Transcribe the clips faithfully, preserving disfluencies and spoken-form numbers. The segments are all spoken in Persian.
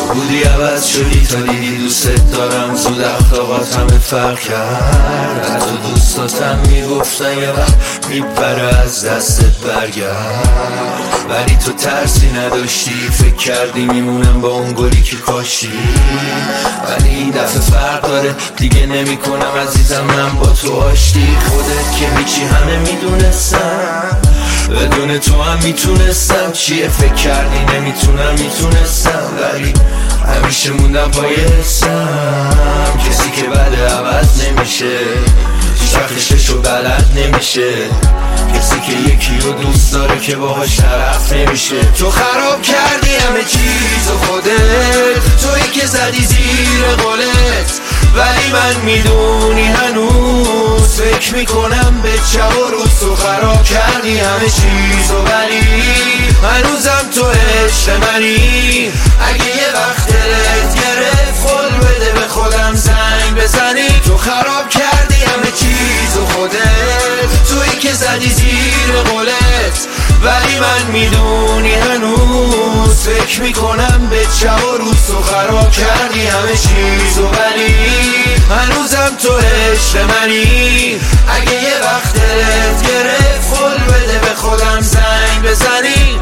بودی عوض شدی تا دیدی دوست دارم. زود اخلاقات همه فرق کرد. حتی دوستاتم میگفتن یه وقت میپره از دستت برگرد. ولی تو ترسی نداشتی، فکر کردی میمونم با اون گلی که کاشتی. ولی این دفعه فرق داره، دیگه نمی کنم عزیزم من با تو آشتی. خودت که هیچی همه میدونستم، بدون تو هم میتونستم. چیه فکر کردی نمیتونم؟ میتونستم ولی همیشه موندم پای حسم. کسی که بده عوض نمیشه، هیچ وقتشو بلد نمیشه. کسی که یکی رو دوست داره که باهاش طرف نمیشه. تو خراب کردی همه چیز و خودت، تویی که زدی زیر قولت. ولی من میدونی هنوز فکر میکنم به شب و روز. تو خراب کردی همه چیز و ولی هنوزم تو عشق منی. اگه یه وقت دلت گرفت قول بده به خودم زنگ بزنی. تو خراب کردی همه چیز و خودت، تویی که زدی زیر قولت. ولی من میدونی هنوز فکر میکنم به شب و روز. تو خراب کردی همه چیز و ولی هنوزم تو عشق منی. اگه یه وقت دلت گرفت قول بده به خودم زنگ بزنی.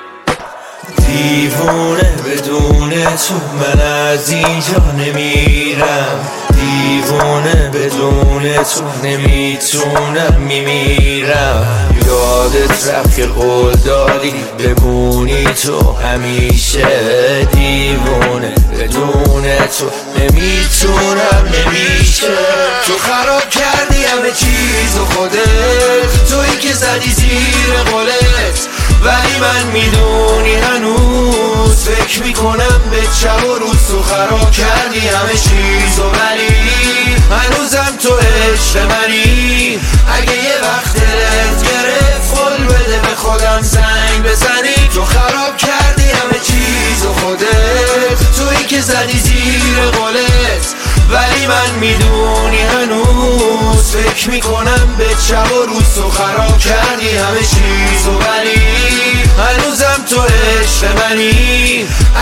دیوونه بدون تو من از اینجا نمیرم. دیوونه بدون تو نمیتونم میمیرم. یادت رفت که قول دادی بمونی تو همیشه. دیوونه بدون تو نمیتونم نمیشه. تو خراب کردی همه چیز و خودت، تویی که زدی زیر قولت. ولی من میدونی هنوز فکر میکنم به شب و روز. تو خراب کردی همه چیز و ولی هنوزم تو عشق منی. اگه یه وقت دلت گرفت قول بده به خودم زنگ بزنی. تو خراب کردی همه چیز و خودت، تویی که زدی زیر قولت. ولی من میدونی هنوز فکر میکنم به شب و روز. تو خراب کردی همه چیز و ولی هنوزم تو عشق منی.